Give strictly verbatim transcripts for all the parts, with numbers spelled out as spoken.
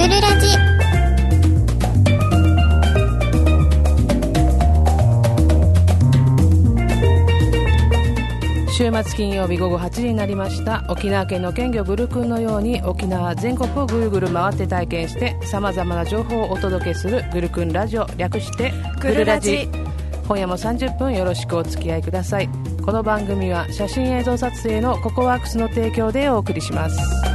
るラジ。 週末金曜日午後はちじになりました。沖縄県の県魚グルクンのように沖縄全国をぐるぐる回って体験してさまざまな情報をお届けするグルクンラジオ、略してグルラジ。今夜もさんじゅっぷんよろしくお付き合いください。この番組は写真映像撮影のココワークスの提供でお送りします。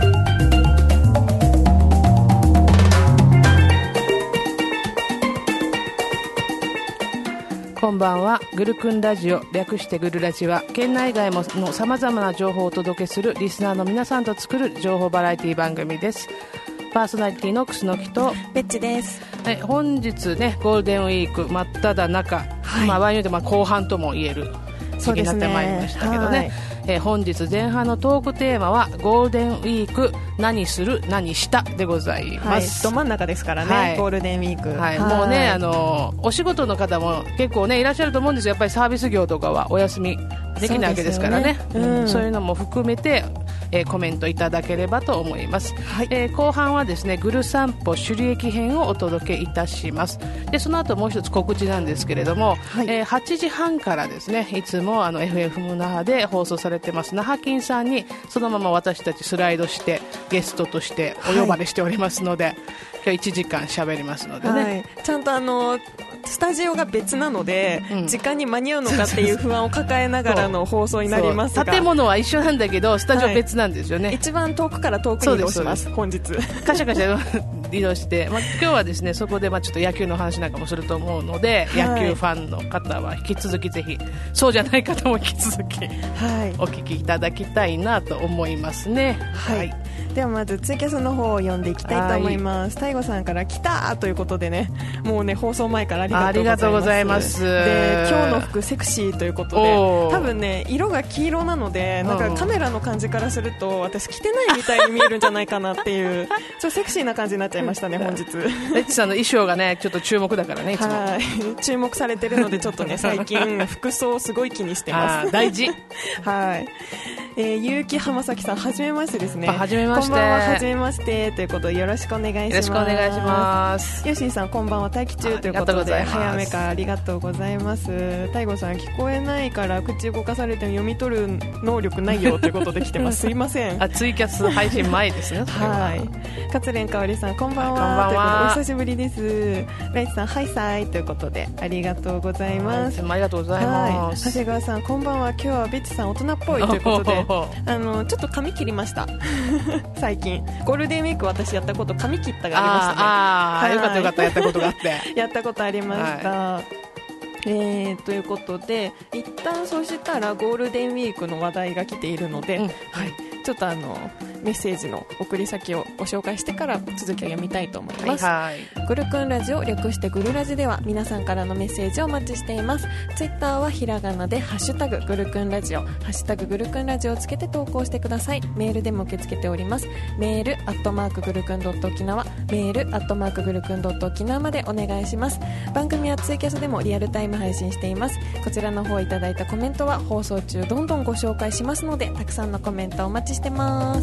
こんばんは。グルクンラジオ、略してグルラジは県内外ものさまざまな情報をお届けするリスナーの皆さんと作る情報バラエティ番組です。パーソナリティの楠木とベッチです。 はい、本日ねゴールデンウィーク真っ只中、はい、まあ場合によってまあ後半とも言える時期になってまいりましたけどね、はい、えー、本日前半のトークテーマはゴールデンウィーク何する何したでございます、 はい、ど真ん中ですからね、はい、ゴールデンウィーク、 はいはい、もうねあのお仕事の方も結構ねいらっしゃると思うんですよ。やっぱりサービス業とかはお休みできないわけですからね、そうですよね、うん、そういうのも含めてえー、コメントいただければと思います、はい、えー、後半はですねグル散歩首里駅編をお届けいたします。でその後もう一つ告知なんですけれども、はい、えー、はちじはんからですねいつもあの エフエム 那覇で放送されてます那覇金さんにそのまま私たちスライドしてゲストとしてお呼ばれしておりますので、はい、今日いちじかん喋りますのでね、はい、 ちゃんとあのスタジオが別なので、うん、時間に間に合うのかっていう不安を抱えながらの放送になりますが、 建物は一緒なんだけどスタジオ別なんですよね、はい、 一番遠くから遠くに移動します本日カシャカシャ移動して、まあ、今日はですねそこでまあちょっと野球の話なんかもすると思うので、はい、野球ファンの方は引き続きぜひそうじゃない方も引き続き、はい、お聞きいただきたいなと思いますね。はい、はい、 ではまずツイキャスの方を読んでいきたいと思います。大悟さんから来たということでね、もうね放送前からありがとうございます。で今日の服セクシーということで、多分ね色が黄色なのでなんかカメラの感じからすると私着てないみたいに見えるんじゃないかなっていうちょっとセクシーな感じになっちゃいましたね本日。 レッチさんの衣装がねちょっと注目だからねいつもはい注目されてるのでちょっとね最近服装をすごい気にしてます。 大事はい、えー、結城浜崎さんはじめましてですね。 はじめまして。 こんばんは。はじめましてということでよろしくお願いします。 よろしくお願いします。 ヨッシーさんこんばんは。待機中ということで早めからありがとうございます。大悟さん聞こえないから口動かされても読み取る能力ないよということで来てますすいません。 あツイキャス配信前ですねはい。勝連香織さんこんばんは。 こんばんは。 お久しぶりです。ライチさんハイサイということでありがとうございます。 ありがとうございます。 長谷川さんこんばんは。今日はベッチさん大人っぽいということであのちょっと髪切りました最近ゴールデンウィーク私やったこと髪切ったがありましたね。 ああ、はい、よかったよかったやったことがあってやったことありました、はい、えー、ということで一旦そうしたらゴールデンウィークの話題が来ているので、うん、はい、ちょっとあのメッセージの送り先をご紹介してから続きを読みたいと思います、はいはい、グルクンラジオ略してグルラジでは皆さんからのメッセージをお待ちしています。ツイッターはひらがなでハッシュタググルクンラジオハッシュタググルクンラジオをつけて投稿してください。メールでも受け付けております。メールアットマークグルクンドット沖縄メールアットマークグルクンドット沖縄までお願いします。番組はツイキャスでもリアルタイム配信しています。こちらの方いただいたコメントは放送中どんどんご紹介しますのでたくさんのコメントお待ちしてます。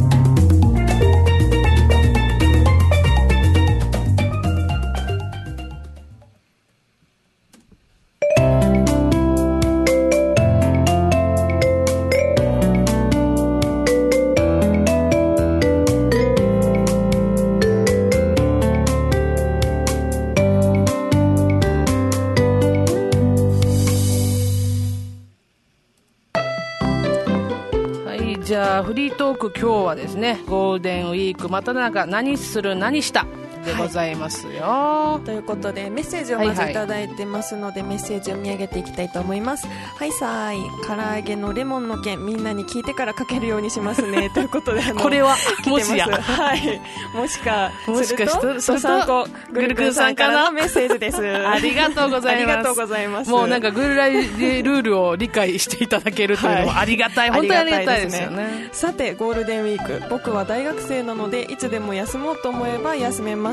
じゃあフリートーク今日はですねゴールデンウィークまたなんか何する何したでございますよ、はい、 ということでメッセージをまずいただいてますので、はいはい、メッセージを読み上げていきたいと思います。はいさーい唐揚げのレモンの件みんなに聞いてからかけるようにしますねということであのこれはもしや、 はい、もしかもしかするとドサンコグルクンさんからのメッセージですありがとうございます。ありがとうございます。 もうなんかグルラジルールを理解していただけるというのはありがたい、はい、本当にありがたいですよね。 さてゴールデンウィーク僕は大学生なのでいつでも休もうと思えば休めます。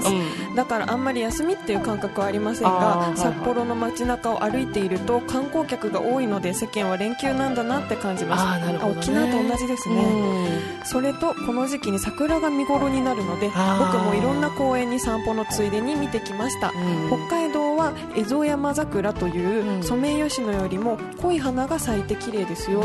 ます、 うん、 だからあんまり休みっていう感覚はありませんが、札幌の街中を歩いていると観光客が多いので世間は連休なんだなって感じます。 あ、なるほどね、 沖縄と同じですね、うん、それとこの時期に桜が見頃になるので僕もいろんな公園に散歩のついでに見てきました、うん、北海道はエゾヤマザクラというソメイヨシノよりも濃い花が咲いて綺麗ですよ、うん、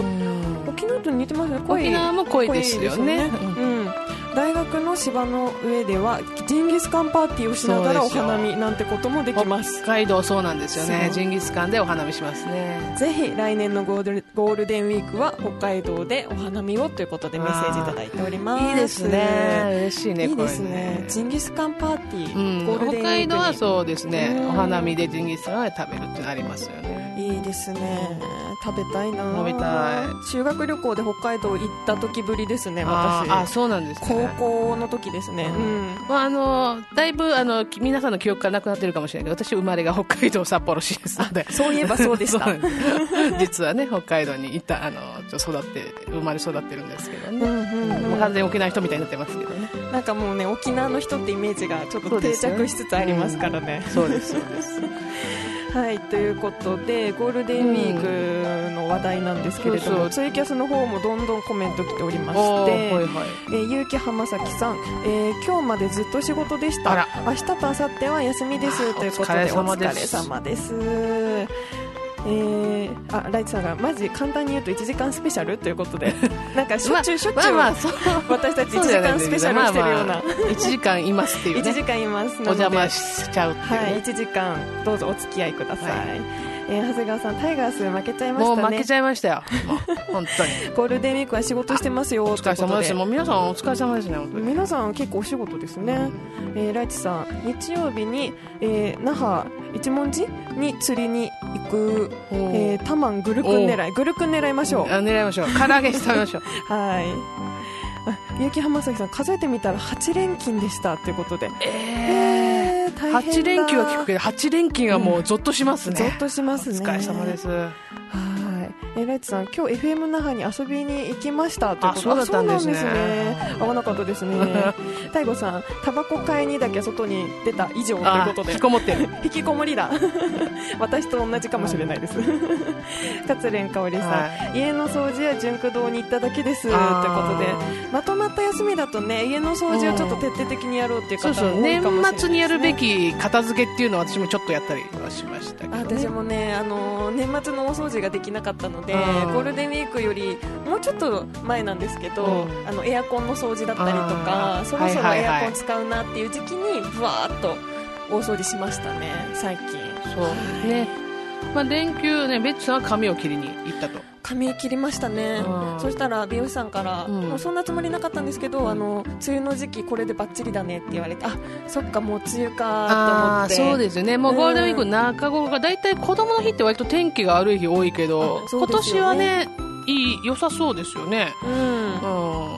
沖縄と似てますね。 濃い、沖縄も濃いですよね、 うん、大学の芝の上ではジンギスカンパーティーをしながらお花見なんてこともできます。 北海道そうなんですよね。ジンギスカンでお花見しますね。 ぜひ来年のゴール、ゴールデンウィークは北海道でお花見をということでメッセージいただいております。 いいですね、嬉しいね。 いいですね、ね、ジンギスカンパーティー、うん、ゴールデンウィークに北海道はそうですね、お花見でジンギスカンを食べるってのありますよね。 いいですね、食べたいな。 食べたい。 修学旅行で北海道行った時ぶりですね、私。 ああ、そうなんですね。 高校の時ですね、うん、 まあ、あのだいぶあの皆さんの記憶からなくなってるかもしれないけど、私生まれが北海道札幌市ですので。 そういえばそうでした実はね、北海道にいたあの育って生まれ育ってるんですけどね、うんうんうん、もう完全に沖縄の人みたいになってますけどね。 なんかもうね、沖縄の人ってイメージがちょっと定着しつつありますからね。 そうです、そうです。 はい、ということでゴールデンウィークの話題なんですけれども、うん、ツイキャスの方もどんどんコメント来ておりまして、はいはい、えー、結城浜崎さん、えー、今日までずっと仕事でした。明日と明後日は休みですということで、お疲れ様です。えー、あ、ライチさんがマジ簡単に言うといちじかんスペシャルということでなんかしょっちゅうしょっちゅう、まあまあ、私たちいちじかんスペシャルしてるような、まあまあ、 いちじかんいますっていうね。いちじかんいますのでお邪魔しちゃうっていう、ね、 はい、いちじかんどうぞお付き合いください、はい。えー、長谷川さん、タイガース負けちゃいましたね。 もう負けちゃいましたよ、もう本当に。 ゴールデンウィークは仕事してますよ。お疲れ様です。もう皆さんお疲れ様ですね、本当に。 皆さん結構お仕事ですね、うん、えー、ライチさん、日曜日に、えー、那覇一文字に釣りに行く、えー、タマングルクン狙い、グルクン狙いましょう。 あ、狙いましょう。唐揚げ食べましょう。 はい。結城浜崎さん、数えてみたらはち連勤でしたということで、 えー、えー、はち連休は聞くけどはち連勤はもうゾッとしますね、 うん、ゾッとしますね。 お疲れ様です。はい。 えー、ライチさん、今日 エフエム 那覇に遊びに行きましたということで。 あ、そうだったんですね。 そうなんですね。合わなかったですね。太吾さん、タバコ買いにだけ外に出た以上ということで。 引きこもってる。 引きこもりだ。私と同じかもしれないです。勝連香織さん、はい、家の掃除や純駆堂に行っただけですということで、まとまった休みだとね、家の掃除をちょっと徹底的にやろうっていう方も多いかもしれないですね。 そうそう、年末にやるべき片付けっていうのは私もちょっとやったりはしましたけど、ね、 私もね、あの年末の大掃除ができなかったので、ゴールデンウィークよりもうちょっと前なんですけど、うん、あのエアコンの掃除だったりとか、そろそろエアコン使うなっていう時期にぶわーっと大掃除しましたね、最近。 そうね、まあ、連休ね、ベッチさんは髪を切りに行ったと。 髪切りましたね、うん、そしたら美容師さんから、うん、もうそんなつもりなかったんですけど、うん、あの梅雨の時期これでバッチリだねって言われて、あ、そっか、もう梅雨かと思って。 そうですね、もうゴールデンウィーク中頃がだいたい子供の日って割と天気が悪い日多いけど、ね、今年はね、いい良さそうですよね、うんうん、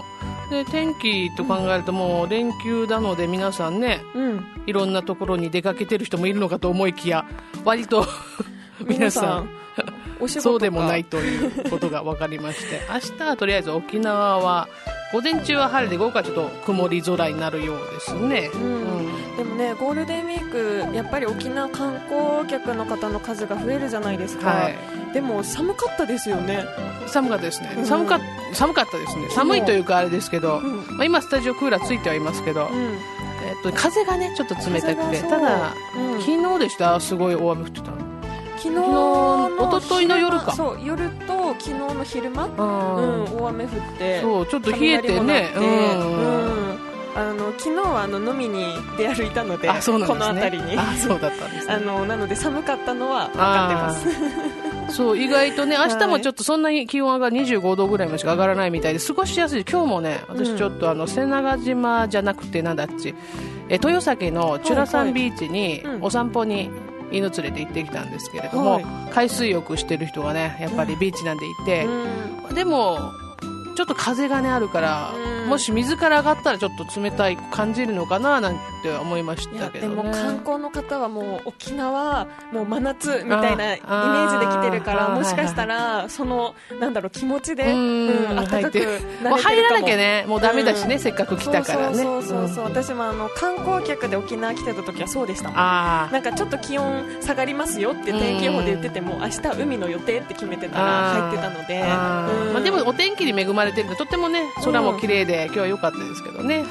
で天気と考えるともう連休なので皆さんね、うん、いろんなところに出かけてる人もいるのかと思いきや、割と皆さんそうでもないということが分かりまして明日はとりあえず沖縄は午前中は晴れで午後はちょっと曇り空になるようですね、うんうん、 でもね、ゴールデンウィークやっぱり沖縄観光客の方の数が増えるじゃないですか、はい、でも寒かったですよね。 寒かったですね、うん、寒か、寒かったですね。寒いというかあれですけど、うん、まあ、今スタジオクーラーついてはいますけど、うん、えっと、風がねちょっと冷たくて、ただ、うん、昨日でした、すごい大雨降ってたの。 昨日の一昨日の夜か、 そう、夜と昨日の昼間、うん、大雨降って、 そう、ちょっと冷えてね、うん、うん、 あの昨日はあの飲みに出歩いたので、あ、そうなんですね、この辺りに、 あ、そうだったんですね。 あのなので寒かったのは分かってます。 そう、意外とね、明日もちょっとそんなに気温がにじゅうごどぐらいまでしか上がらないみたいで過ごしやすい。今日もね、私ちょっとあの瀬長島じゃなくてなんだっち、え豊崎のチュラサンビーチにお散歩に犬連れて行ってきたんですけれども、はい、海水浴してる人がねやっぱりビーチなんでいて、うん、でもちょっと風がねあるから、 もし水から上がったらちょっと冷たい感じるのかななんて思いましたけどね。 でも観光の方はもう沖縄もう真夏みたいなイメージで来てるから、もしかしたらそのなんだろう気持ちで、うん、暖かくなれてるかも。 もう入らなきゃね、もうダメだしね、うん、せっかく来たからね。 そうそうそうそう、うん、私もあの観光客で沖縄来てた時はそうでしたもん。あ、なんかちょっと気温下がりますよって天気予報で言ってても、明日海の予定って決めてたら入ってたので、 あ、うん、まあ、でもお天気に恵まれてるのでとってもね、空も綺麗で、うん、今日は良かったですけどね。はい、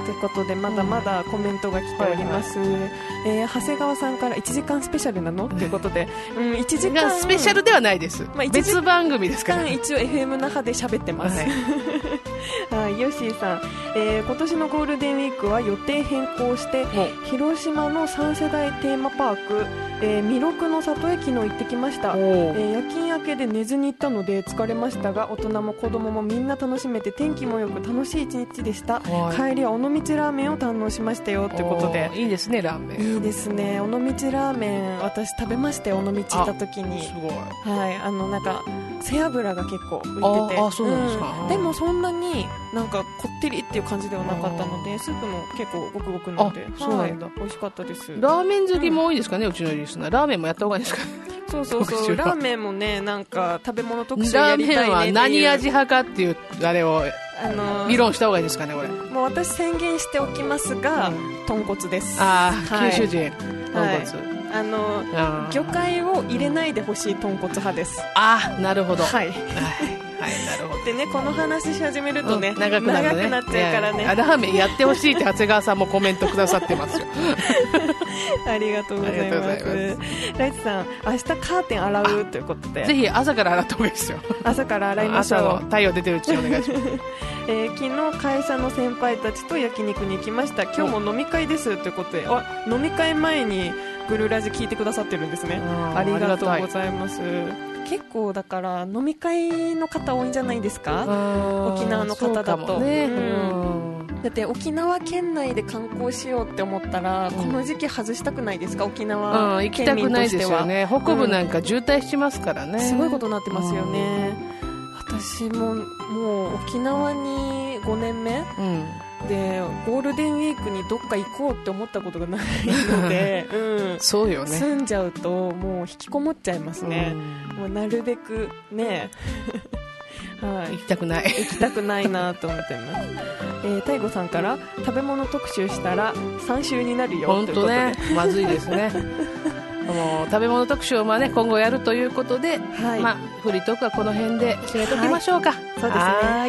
ということでまだまだコメントが来ております、うんはいはい、えー、長谷川さんからいちじかんスペシャルなのということで、うん、いちじかんスペシャルではないです、まあ、別番組ですから、ね、 一応 エフエム 那覇で喋ってます、はいはい、ヨッシーさん、えー、今年のゴールデンウィークは予定変更して広島のさん世代テーマパーク、えー、弥勒の里へ昨日行ってきました、えー、夜勤明けで寝ずに行ったので疲れましたが、大人も子供もみんな楽しめて天気もよく楽しい一日でした。帰りは尾道ラーメンを堪能しましたよということで。 いいですね、ラーメン。 いいですね、尾道ラーメン私食べまして尾道行った時に。 すごい、 はい、あのなんか背脂が結構浮いてて、 あ、そうなんですか、 うん、でもそんなになんかこってりっていう感じではなかったので、スープも結構ごくごく飲んで、 そうなんだ、 はい、美味しかったです。 ラーメン好きも多いですかね、うん、うちのリスナー。ラーメンもやった方がいいですか。 そうそうそう、ラーメンもね、なんか食べ物特集やりたいねっていう。 ラーメンは何味派かっていうあれをあのー、議論した方がいいですかね、これ。 もう私宣言しておきますが、うん、豚骨です。 あ、はい、九州人豚骨、はい、 あのー、魚介を入れないでほしい豚骨派です。 あ、なるほど、 はい、 はいはい、なるほど。 でね、この話し始めるとね、うん、 長くなるね、 長くなっちゃうからね。 ラーメンやってほしいって長谷川さんもコメントくださってますよ。 ありがとうございます。ライツさん、明日カーテン洗うということで、 ぜひ朝から洗った方がいいですよ。 朝から洗いましょう。 朝の太陽出てるうちにお願いします。 えー、昨日会社の先輩たちと焼肉に行きました。今日も飲み会ですということで、あ、飲み会前にグルラジ聞いてくださってるんですね。ありがとうございます。結構だから飲み会の方多いんじゃないですか、沖縄の方だと、ね、うん、だって沖縄県内で観光しようって思ったら、うん、この時期外したくないですか、沖縄県民としては。うん、行きたくないですよね。北部なんか渋滞しますからね、うん、すごいことになってますよね。私ももう沖縄にごねんめ、うん、でゴールデンウィークにどっか行こうって思ったことがないので、うん、そうよね、住んじゃうともう引きこもっちゃいますね、うん、もうなるべくねはい、行きたくない行きたくないなと思ってます、えー、太吾さんから食べ物特集したらさん週になるよ本当ね、まずいですね。もう食べ物特集をまあ、ね、今後やるということで、はい、まあ、フリートークはこの辺で締めときましょうか、はい、 そうですね。はい、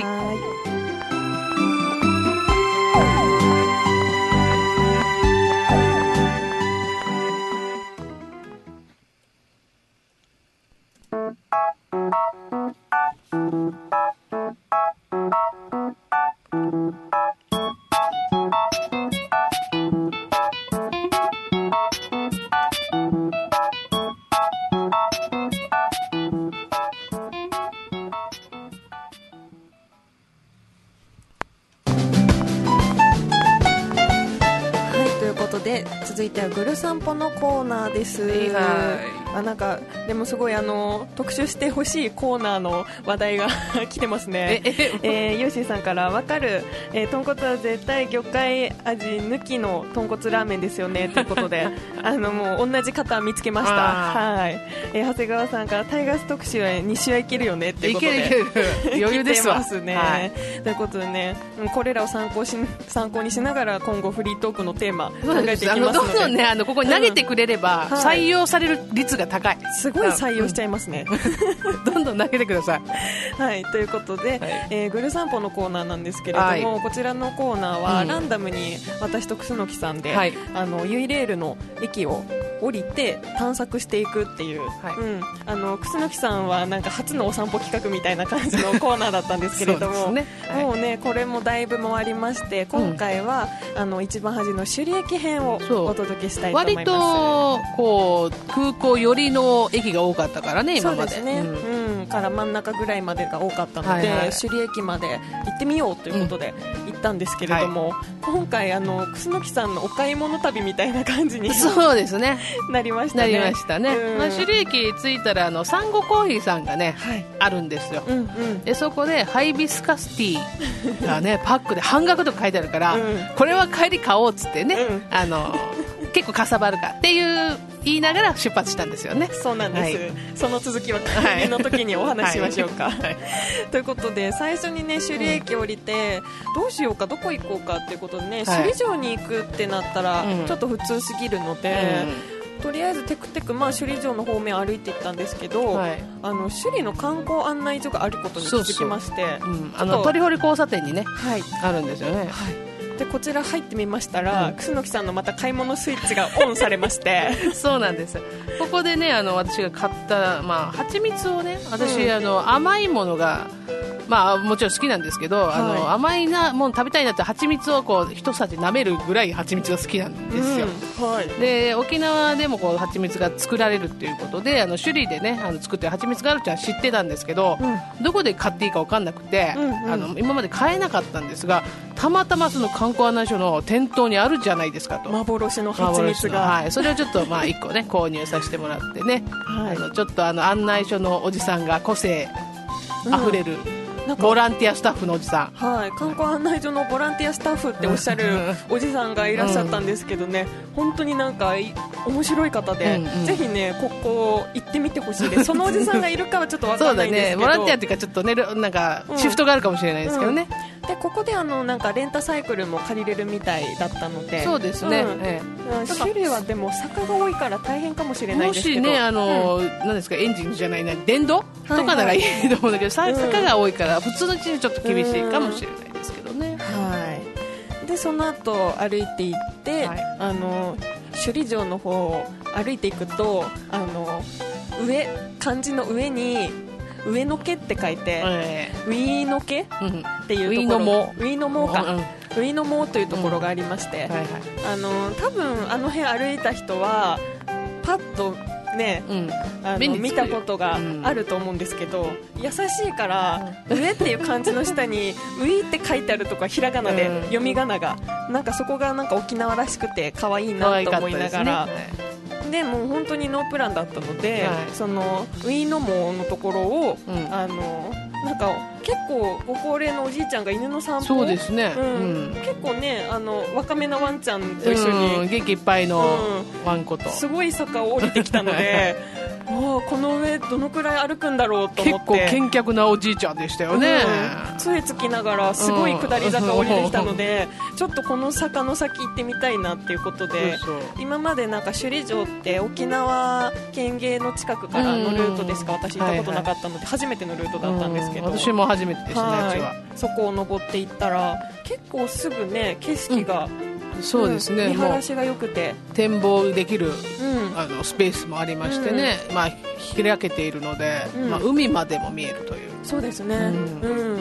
続いてはぐる散歩のコーナーです。あ、なんかでもすごいあの特集してほしいコーナーの話題が来てますね。ええー、ヨッシーさんからわかる、えー、豚骨は絶対魚介味抜きの豚骨ラーメンですよねということであのもう同じ方見つけました。はい、えー、長谷川さんからタイガース特集はに週はいけるよねっていうことでいけるいける余裕ですわますね、はい、ということでね、これらを参考し参考にしながら今後フリートークのテーマ考えていきますので、どんどんね、あのここに投げてくれれば、うん、採用される率が高い。すごい採用しちゃいますね、うん、どんどん投げてください。はい、ということで、はい、えー、ぐる散歩のコーナーなんですけれども、はい、こちらのコーナーは、うん、ランダムに私と楠木さんで、はい、あのユイレールの駅を降りて探索していくっていう、はい、うん、あの楠木さんはなんか初のお散歩企画みたいな感じのコーナーだったんですけれども、ね、はい、もうねこれもだいぶ回りまして、今回は、うん、あの一番端の首里駅編をお届けしたいと思います。割とこう空港寄りの駅が多かったからね今まで。そうですね、うんうん、 から真ん中ぐらいまでが多かったので、はいはい、首里駅まで行ってみようということで行ったんですけれども、うんはい、今回あの楠木さんのお買い物旅みたいな感じにそうですねなりましたね。 なりましたね、うんまあ、首里駅着いたらあのサンゴコーヒーさんがね、はい、あるんですよ、うんうん、でそこでハイビスカスティーがねパックで半額とか書いてあるから、うん、これは帰り買おうっつってね、うん、あの結構かさばるかっていう言いながら出発したんですよね。 そうなんです、はい、その続きは帰りの時にお話ししましょうか、はいはい、ということで最初にね首里駅降りて、うん、どうしようかどこ行こうかっていうことでね、はい、首里城に行くってなったら、うん、ちょっと普通すぎるので、うん、とりあえずテクテク、まあ、首里城の方面歩いていったんですけど、はい、あの首里の観光案内所があることに気づきまして、そうそう、うん、あの鳥堀交差点にね、はい、あるんですよね、はいでこちら入ってみましたら、うん、楠木さんのまた買い物スイッチがオンされましてそうなんです。ここでねあの私が買った、まあ、蜂蜜をね私、うん、あの甘いものがまあ、もちろん好きなんですけど、はい、あの甘いなもの食べたいなって蜂蜜をこう一さじ舐めるぐらい蜂蜜が好きなんですよ、うんはい、で沖縄でもこう蜂蜜が作られるっていうことであの首里でねあの作ってる蜂蜜があるってのは知ってたんですけど、うん、どこで買っていいか分かんなくて、うんうん、あの今まで買えなかったんですがたまたまその観光案内所の店頭にあるじゃないですかと幻の蜂蜜が、 はい、それをちょっとまあいっこね購入させてもらってね、はい、あのちょっとあの案内所のおじさんが個性あふれる、うんボランティアスタッフのおじさん、 はい、観光案内所のボランティアスタッフっておっしゃるおじさんがいらっしゃったんですけどね、うん、本当になんか面白い方で、うんうん、ぜひねここ行ってみてほしいです。そのおじさんがいるかはちょっと分かんないんですけどそうだねボランティアっていうかちょっとねなんかシフトがあるかもしれないですけどね、 うんうん、でここであのなんかレンタサイクルも借りれるみたいだったのでそうですね、うんええ、種類はでも坂が多いから大変かもしれないですけどもしねあの、うん、なんですかエンジンじゃないな電動とかならいいと思うんだけど、はいはい、坂が多いから普通のうちにちょっと厳しいかもしれないですけどね、 はい、でその後歩いていって、はい、あの首里城の方を歩いていくとあの上漢字の上に上の毛って書いて、えー、ウィーの毛、うん、っていうところウィーの毛か、うんうん、ウィーの毛というところがありまして、うんはいはい、あの多分あの辺歩いた人はパッとね、うん、あの見たことがあると思うんですけど、うん、優しいから「上」っていう漢字の下に「ウィー」って書いてあるとかひらがなで、うん、読み仮名がなんかそこがなんか沖縄らしくて可愛いなと思いながらでもう本当にノープランだったので、はい、そのウィーの毛のところを、うん、あのなんか結構ご高齢のおじいちゃんが犬の散歩そうですね、 うんうん、結構ねあの若めのワンちゃんと一緒に、 うん、元気いっぱいのワンコと、 うん、すごい坂を降りてきたのでもうこの上どのくらい歩くんだろうと思って結構健脚なおじいちゃんでしたよね、 うん、杖つきながらすごい下り坂を降りてきたので、うん、ちょっとこの坂の先行ってみたいなっていうことでそうそう今までなんか首里城って沖縄県芸の近くからのルートでしか私行ったことなかったので、はいはい、初めてのルートだったんですけど、 うん、私も初めてでしたね、はい、はそこを登っていったら結構すぐね景色が、 うん、そうですね、 うん、見晴らしが良くて展望できる、うん、あのスペースもありましてね、うんまあ、開けているので、うんまあ、海までも見えるというそうですね、うんうん、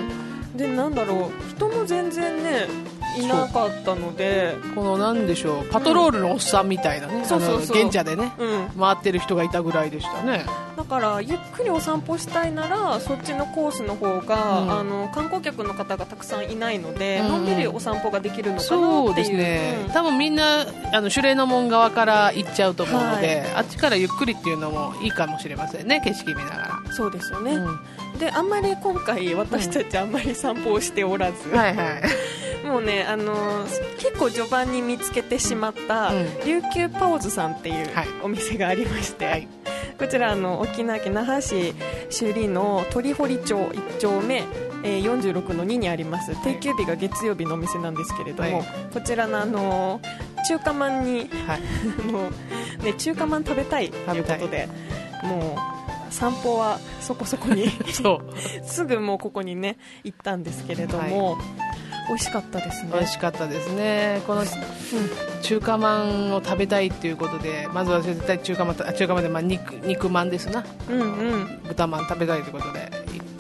でなんだろう人も全然ねいなかったのでこのなんでしょうパトロールのおっさんみたいなね、うん、そうそうそう現茶でね、うん、回ってる人がいたぐらいでしたね。 だからゆっくりお散歩したいならそっちのコースの方が、うん、あの観光客の方がたくさんいないので、うん、のんびりお散歩ができるのかなっていうそうですね、うん、多分みんなあのシュレーの門側から行っちゃうと思うので、はい、あっちからゆっくりっていうのもいいかもしれませんね景色見ながらそうですよね、うん、であんまり今回私たちあんまり散歩をしておらず、うん、はいはいもうね、あのー、結構序盤に見つけてしまった、うん、琉球パオズさんっていうお店がありまして、はい、こちらあの沖縄県那覇市首里の鳥堀町いっ丁目、えー、よんじゅうろくのににあります定休日が月曜日のお店なんですけれども、はい、こちらの、あのー、中華まんに、はいもうね、中華まん食べたいということでもう散歩はそこそこにそうすぐもうここにね行ったんですけれども、はい美味しかったですね美味しかったですねこの、うん、中華まんを食べたいということでまずは絶対中華まん中華まんで、まあ、肉, 肉まんですな、うんうん、豚まん食べたいということで行って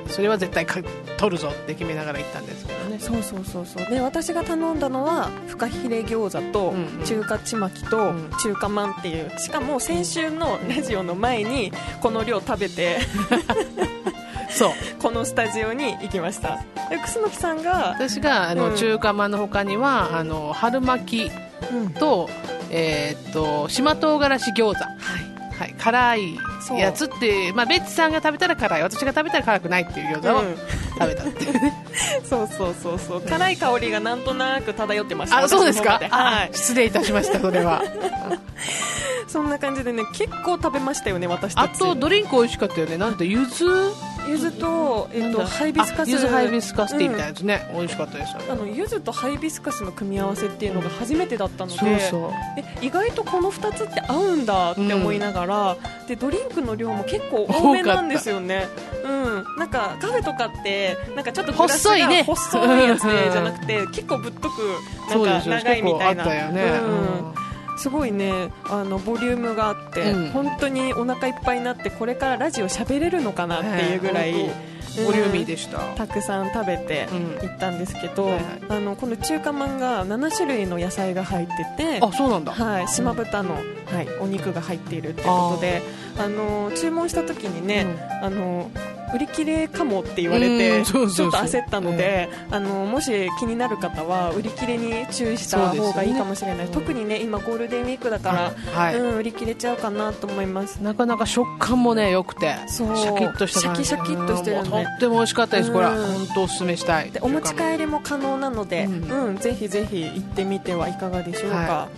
それは絶対か取るぞって決めながら行ったんですけどね。 そうそうそうそう。で私が頼んだのはフカヒレ餃子と中華ちまきと中華まんっていう、しかも先週のラジオの前にこの量食べてそうこのスタジオに行きました。で楠木さんが私があの、うん、中華まんの他にはあの春巻きと、うん、えー、っと島唐辛子餃子、はいはい、辛いやつって、まあ、ベッチさんが食べたら辛い、私が食べたら辛くないっていう餃子を、うん、食べたっていうねそうそうそうそう、辛い香りがなんとなく漂ってました。 あ、そうですか、 はい、 失礼いたしましたそれはそんな感じでね、結構食べましたよね私たち。 あとドリンク美味しかったよね。なんて柚子柚子と、えっと、ハイビスカス、 柚子ハイビスカスティーみたいなやつね、うん、美味しかったですよね。 あの柚子とハイビスカスの組み合わせっていうのが初めてだったので、 そうそう、 え意外とこのふたつって合うんだって思いながら、うん、でドリンクの量も結構多めなんですよね。うん、なんかカフェとかってなんかちょっとグラスが細いね、細いやつでじゃなくて結構ぶっとくなんか長いみたいな。そうでしょ、結構あったよね、うんすごいね、あのボリュームがあって、うん、本当にお腹いっぱいになってこれからラジオ喋れるのかなっていうぐらい、 ボリューミーでした。 たくさん食べて行ったんですけど、うんはいはい、あのこの中華まんがなな種類の野菜が入ってて、 あ、そうなんだ、 はい、島豚の、はい、お肉が入っているってことで、あの注文した時にね、うん、あの売り切れかもって言われてちょっと焦ったので、うん、あのもし気になる方は売り切れに注意した方がいいかもしれない、ね、特にね今ゴールデンウィークだから、はい、うん、売り切れちゃうかなと思います。 なかなか食感もね良くてシャキッとした感じ、 シャキシャキッとしてるんで、 とっても美味しかったです。これは本当おすすめしたい。 でお持ち帰りも可能なので、うんうん、ぜひぜひ行ってみてはいかがでしょうか、はい、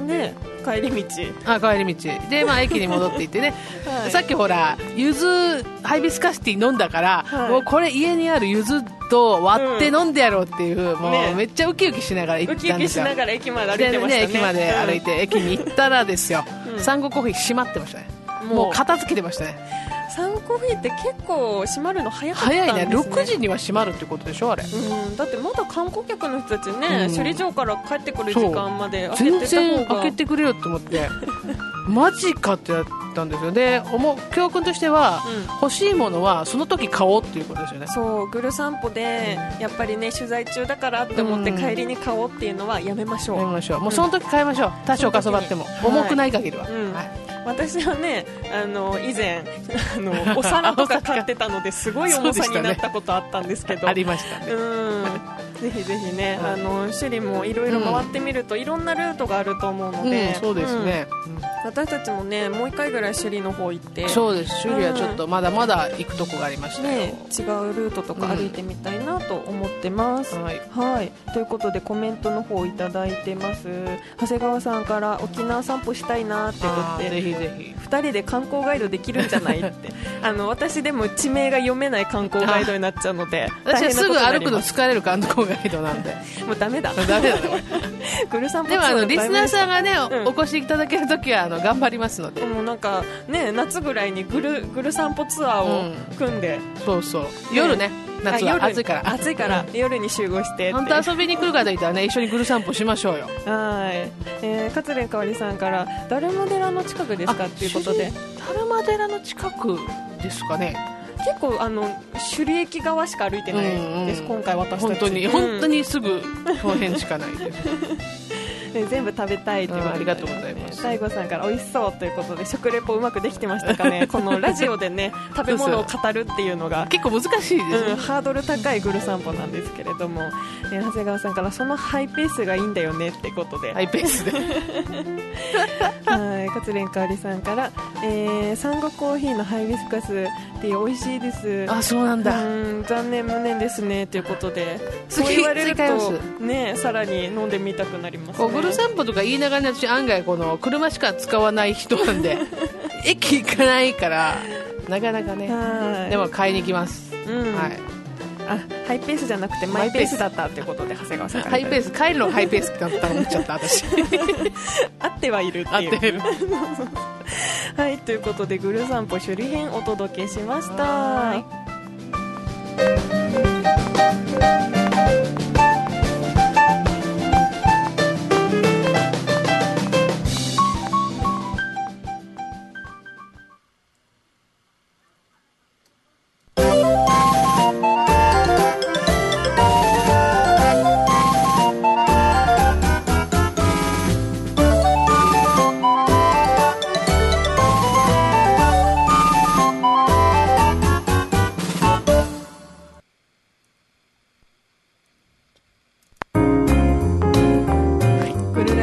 で帰り道あ帰り道で、まあ、駅に戻っていってね、はい、さっきほら柚子ハイビスカスティー飲んだから、はい、もうこれ家にある柚子と割って飲んでやろうっていう、うん、もう、ね、めっちゃウキウキしながら行ったんですよ。 ウキウキしながら駅まで歩いてましたね。 駅まで歩いて、うん、駅に行ったらですよ、うん、サンゴコーヒー閉まってましたね。もう片付けてましたね。 サンゴコーヒーって結構閉まるの早かったんですね。 早いね、ろくじには閉まるってことでしょあれ、 うん、だってまだ観光客の人たちね、うん、首里城から帰ってくる時間まで開けてた方が全然開けてくれよと思ってマジかってやったんですよ。で思う教訓としては、うん、欲しいものはその時買おうっていうことですよね。 そうグル散歩でやっぱりね取材中だからって思って帰りに買おうっていうのはやめましょう、 やめましょう。もうその時買いましょう、うん、多少かそばっても重くない限りは、はい、うんはい、 私はねあの以前あのお皿とか買ってたのですごい重さになったことあったんですけど、 ね、ありましたね。 うんぜひぜひね、あの首里もいろいろ回ってみると、うん、いろんなルートがあると思うので、 うん、そうですね、 うん、私たちもねもう一回ぐらい首里の方行って、 そうです首里はちょっとまだまだ行くとこがありましたよ、 ね、違うルートとか歩いてみたいなと思ってます、うんはいはい、ということでコメントの方いただいてます。長谷川さんから沖縄散歩したいなってことで、 ぜひぜひふたりで観光ガイドできるんじゃないってあの私でも地名が読めない観光ガイドになっちゃうので、 私はすぐ歩くの疲れる観光ガイドなんでもうダメだダメだねグル散歩でもあのリスナーさんがね、うん、お越しいただけるときはあの頑張りますので、 もうなんかね夏ぐらいにグルグル散歩ツアーを組んで、 うん、そうそう夜ね、夏は暑いから暑いから、うん、夜に集合して本当遊びに来る方いたらね一緒にグル散歩しましょうよ。 はい、えー、勝連かおりさんからだるま寺の近くですかっていうことで、 だるま寺の近くですかね。 結構あの首里駅側しか歩いてないです、うんうん、今回私たち本当に、うん、本当にすぐその辺しかないですね、全部食べたいということで、 ありがとうございます。 大悟さんから美味しそうということで食レポうまくできてましたかねこのラジオでね食べ物を語るっていうのが結構難しいです、ねうん、ハードル高いグル散歩なんですけれども、えー、長谷川さんからそのハイペースがいいんだよねってことでハイペースではい、勝連かおりさんから、えー、サンゴコーヒーのハイビスカスって美味しいです。 あ、そうなんだ。 うん残念無念ですねということで、そう言われるとねさらに飲んでみたくなりますね。 グル散歩とか言いながら、私案外この車しか使わない人なんで駅行かないからなかなかね。でも買いに行きます、うんはい、 あハイペースじゃなくてマイペースだったということで長谷川さんからハイペース帰るのがハイペースだったと思っちゃった私合ってはいるっていう合ってるはいということでグル散歩首里編お届けしました。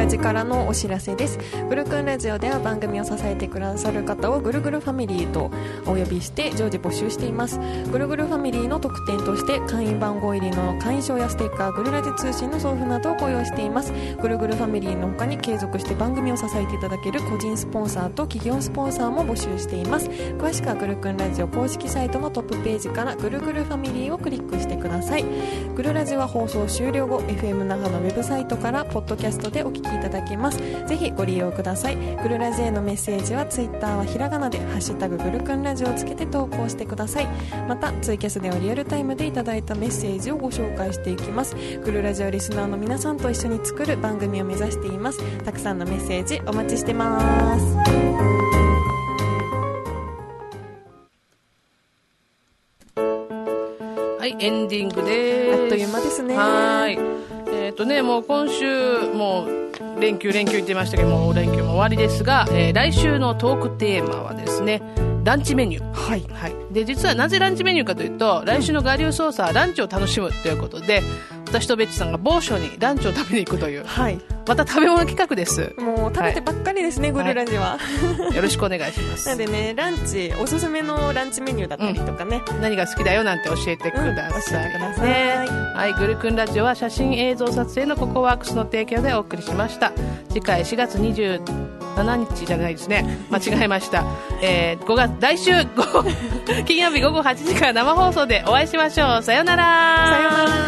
ラジからのお知らせです。ぐるくんラジオでは番組を支えてくださる方をぐるぐるファミリーとお呼びして常時募集しています。ぐるぐるファミリーの特典として会員番号入りの会員証やステッカー、ぐるラジ通信の送付などをご用意しています。ぐるぐるファミリーの他に継続して番組を支えていただける個人スポンサーと企業スポンサーも募集しています。詳しくはぐるくんラジオ公式サイトのトップページからぐるぐるファミリーをクリックしてください。ぐるラジは放送終了後 エフエム 那覇のウェブサイトからポッドキャストでお聞きいただけます。ぜひご利用ください。ぐるラジへのメッセージはツイッターはひらがなでハッシュタグぐるくんラジオをつけて投稿してください。またツイキャスではリアルタイムでいただいたメッセージをご紹介していきます。ぐるラジオリスナーの皆さんと一緒に作る番組を目指しています。たくさんのメッセージお待ちしてます。 はい、エンディングです。 あっという間ですね。 はい、えーとね、もう今週もう連休連休言ってましたけども、連休も終わりですが、えー、来週のトークテーマはですね、ランチメニュー。はい、はい、で実はなぜランチメニューかというと、来週の我流捜査はランチを楽しむということで、私とベッチさんが某所にランチを食べに行くという、はい、また食べ物企画です。 もう食べてばっかりですね、はい、グルラジは、 はい、よろしくお願いします。 なんでね、ランチおすすめのランチメニューだったりとかね、 うん、何が好きだよなんて教えてください、うん、教えてください、 ね、はい、グルクンラジオは写真映像撮影のココワークスの提供でお送りしました。次回しがつにじゅうしちにちじゃないですね、間違えました、えー、ごがつ来週金曜日午後はちじから生放送でお会いしましょう。さよなら。 さよなら。